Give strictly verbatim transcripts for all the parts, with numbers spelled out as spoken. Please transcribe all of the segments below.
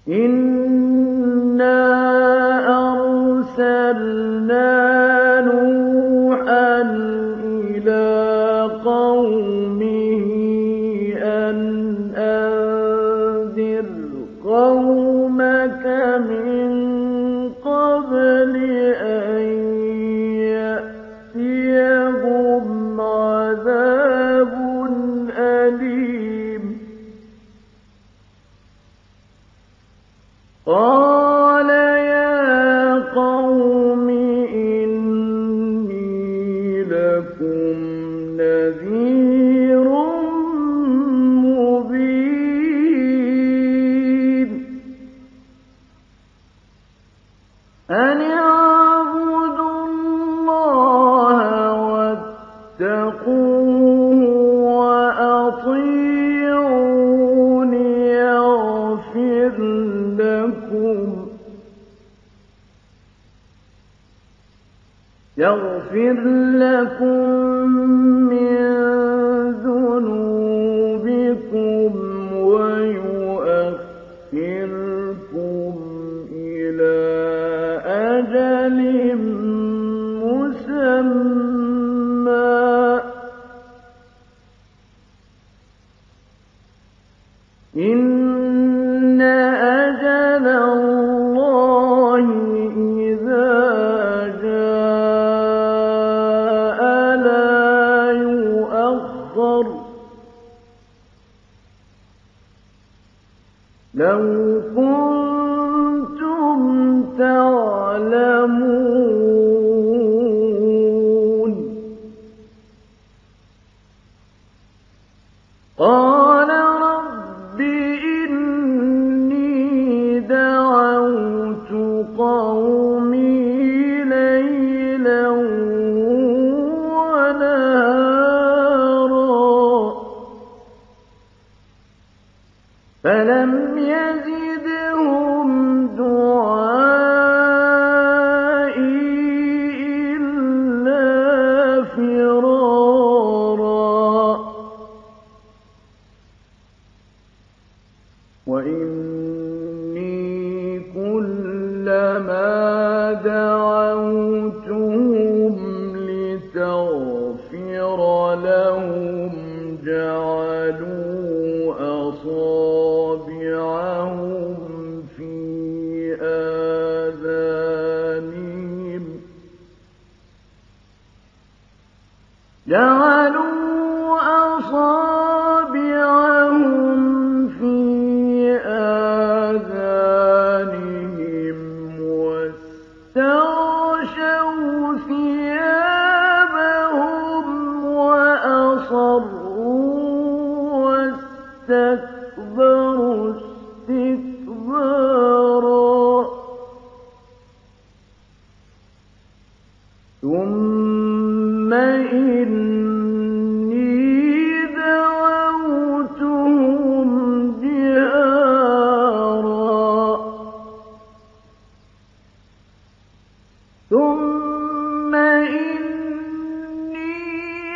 إِنَّا أَرْسَلْنَا نُوحًا إِلَىٰ قَوْمِهِ أَنْ أَنذِرْ قَوْمَكَ مِن قَبْلِ أَن يَأْتِيَهُمْ عَذَابٌ أَلِيمٌ قَالَ يَا قَوْمِ إِنِّي لَكُمْ نَذِيرٌ مُّبِينٌ أَنِ اعْبُدُوا اللَّهَ وَاتَّقُوهُ وَأَطِيعُونِ يَغْفِرْ لَكُم يَغْفِرْ لَكُم مِّن ذُنُوبِكُمْ وَيُؤَخِّرْكُمْ إِلَىٰ أَجَلٍ مُّسَمًّى ۚ إِنَّ أَجَلَ اللَّهِ إِذَا جَاءَ لَا يُؤَخَّرُ ۖ لَوْ كُنتُمْ تَعْلَمُونَ قَالَ رَبِّ إِنِّي دَعَوْتُ قَوْمِي لَيْلًا وَنَهَارًا فَلَمْ يَزِدْهُمْ دُعَائِي إِلَّا فِرَارًا وَإِنِّي كُلَّمَا دَعَوْتُهُمْ لِتَغْفِرَ لَهُمْ جَعَلُوا أَصَابِعَهُمْ فِي آذَانِهِمْ جعلوا أصابعهم في آذانهم واستغشوا ثيابهم وأصروا واستكبروا استكبارا ثُمَّ إِنِّي دَعَوْتُهُمْ جِهَارًا ثُمَّ إِنِّي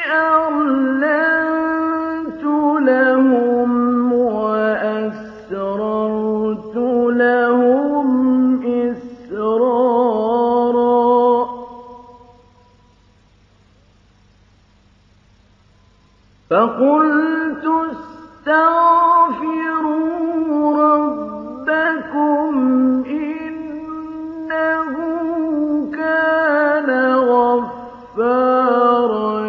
أَعْلَنتُ لَهُمْ وَأَسْرَرْتُ لَهُمْ إِسْرَارًا فَقُلْتُ اسْتَغْفِرُوا رَبَّكُمْ إِنَّهُ كَانَ غَفَّارًا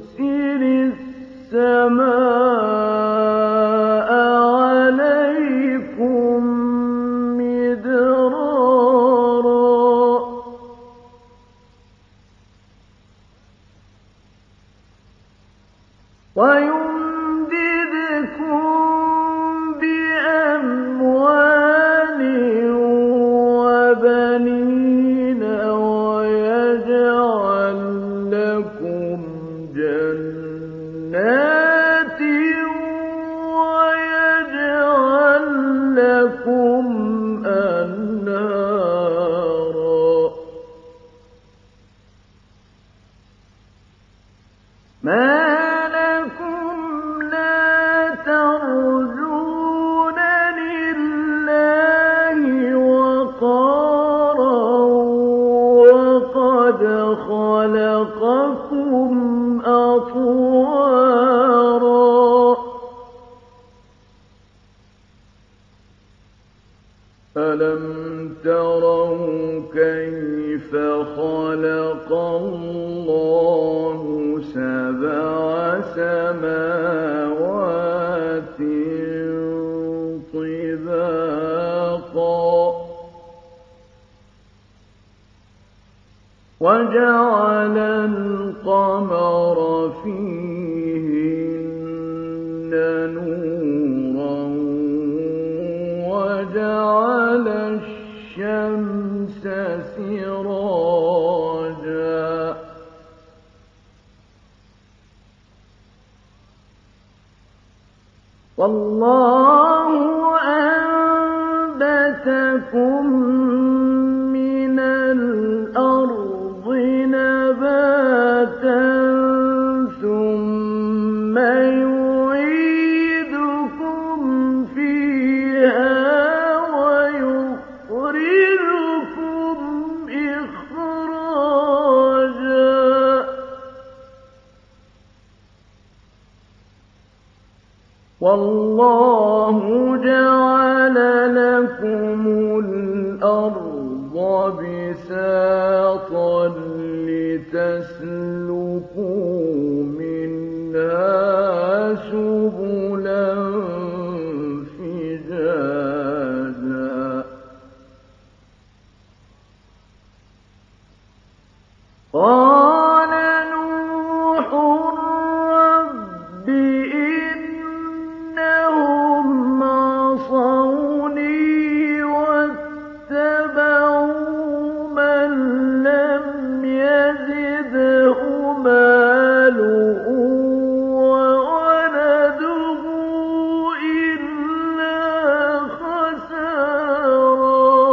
يُرْسِلِ السَّمَاءَ عَلَيْكُم أَلَمْ تَرَوْا كَيْفَ خَلَقَ اللَّهُ سَبْعَ سَمَاوَاتٍ طِبَاقًا وَجَعَلَ الْقَمَرَ فِيهِنَّ نُورًا وَجَعَلَ الشَّمْسَ سِرَاجًا وَاللَّهُ أَنبَتَكُم مِّنَ الْأَرْضِ نَبَاتًا ثُمَّ يُعِيدُكُمْ فِيهَا وَيُخْرِجُكُمْ إِخْرَاجًا وَاللَّهُ جَعَلَ لَكُمُ الْأَرْضَ بِسَاطًا لِّتَسْلُكُوا مِنْهَا سُبُلًا فِجَاجًا قَالَ نُوحٌ رَّبِّ إِنَّهُمْ عَصَوْنِي وَاتَّبَعُوا مَن لَّمْ يَزِدْهُ مَالُهُ وَوَلَدُهُ إِلَّا خَسَارًا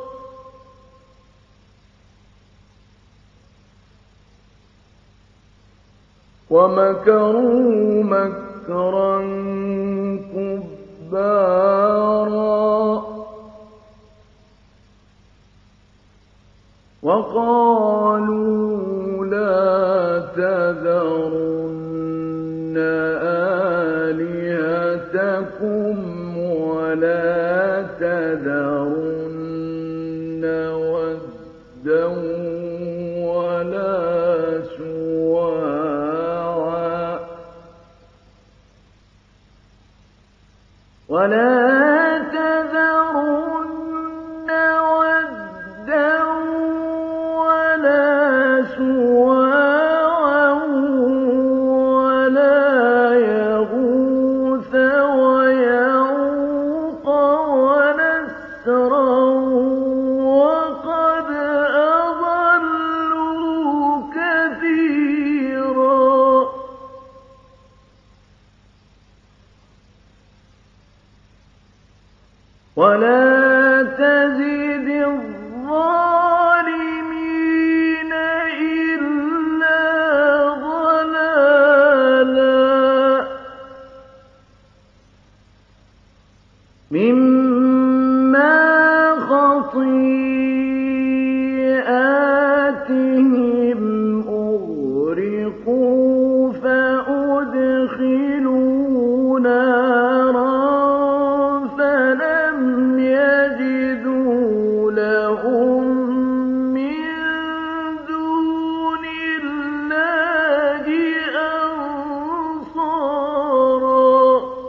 وَمَكَرُوا مَكْرًا كُبَّارًا وَقَالُوا لَا تَذَرُنَّ آلِهَتَكُمْ وَلَا تَذَرُنَّ وَدًّا وَلَا سُوَاعًا وَلَا تَذَرُنَّ وَدًّا وَلَا سُوَاعًا وَلَا يَغُوثَ وَيَعُوقَ وَنَسْرًا وَقَدْ أَضَلُّوا كَثِيرًا وَلَا تَزِدِ الظَّالِمِينَ إِلَّا ضَلَالًا مِّمَّا خَطِيئَاتِهِمْ أُغْرِقُوا فَأُدْخِلُوا نَارًا فَلَمْ يَجِدُوا لَهُم مِّن دُونِ اللَّهِ أَنصَارًا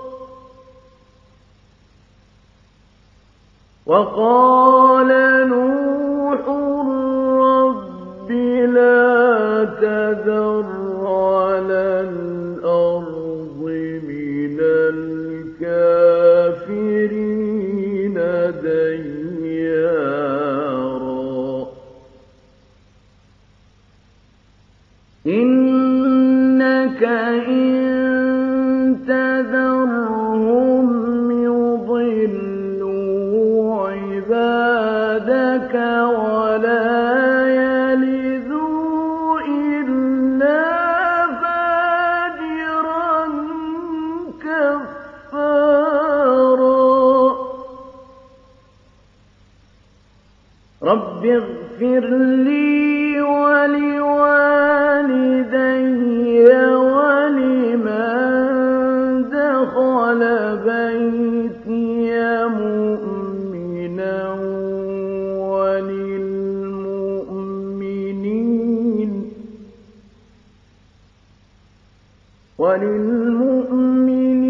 وَقَالَ نُوحٌ رَّبِّ لَا تَذَرْ عَلَى الْأَرْضِ مِنَ الْكَافِرِينَ دَيَّارًا إِنَّكَ إِن تَذَرْهُمْ يُضِلُّوا عِبَادَكَ وَلَا يَلِدُوا إِلَّا فَاجِرًا كَفَّارًا رَّبِّ اغْفِرْ لِي وَلِوَالِدَيَّ وَلِمَن دَخَلَ بَيْتِيَ مُؤْمِنًا وَلِلْمُؤْمِنِينَ